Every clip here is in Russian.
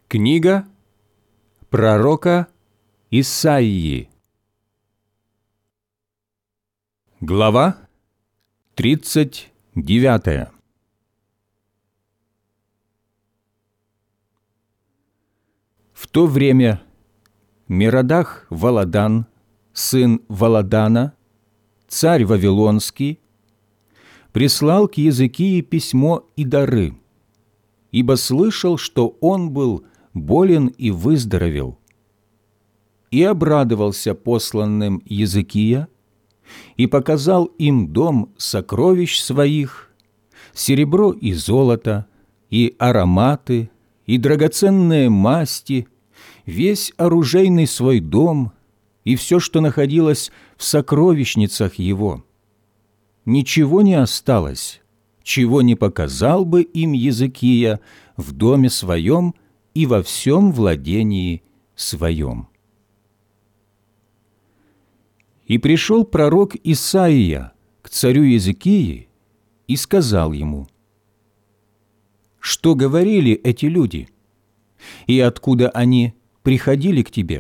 Книга пророка Исаии. Глава 39. В то время Мерадах Валадан, сын Валадана, царь Вавилонский, прислал к Езекии письмо и дары, ибо слышал, что он был болен и выздоровел. И обрадовался посланным Езекия, и показал им дом сокровищ своих, серебро и золото, и ароматы, и драгоценные масти, весь оружейный свой дом и все, что находилось в сокровищницах его. Ничего не осталось, чего не показал бы им Езекия в доме своем и во всем владении своем. И пришел пророк Исаия к царю Езекии и сказал ему: «Что говорили эти люди, и откуда они приходили к тебе?»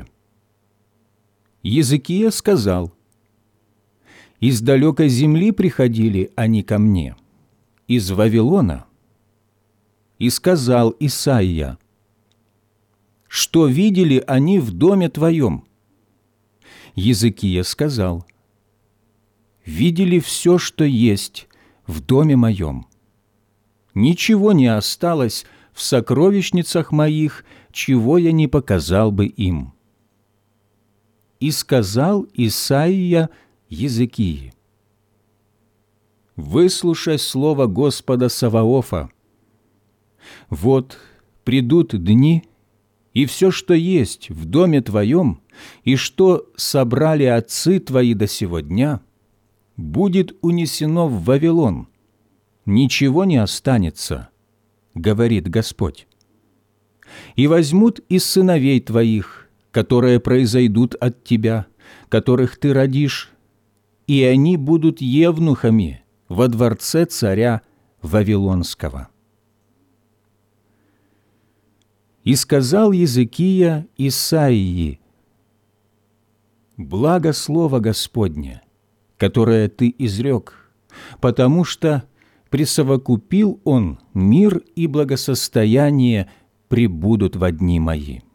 Езекия сказал: «Из далекой земли приходили они ко мне, из Вавилона». И сказал Исаия: «Что видели они в доме твоем?» Езекия сказал: «Видели все, что есть в доме моем. Ничего не осталось в сокровищницах моих, чего я не показал бы им». И сказал Исаия Езекии: «Выслушай слово Господа Саваофа. Вот придут дни, и все, что есть в доме твоем, и что собрали отцы твои до сего дня, будет унесено в Вавилон. Ничего не останется, говорит Господь. И возьмут из сыновей твоих, которые произойдут от тебя, которых ты родишь, и они будут евнухами во дворце царя Вавилонского». И сказал Езекия Исаии: «Благо слово Господне, которое ты изрек, потому что присовокупил он мир и благосостояние пребудут во дни мои».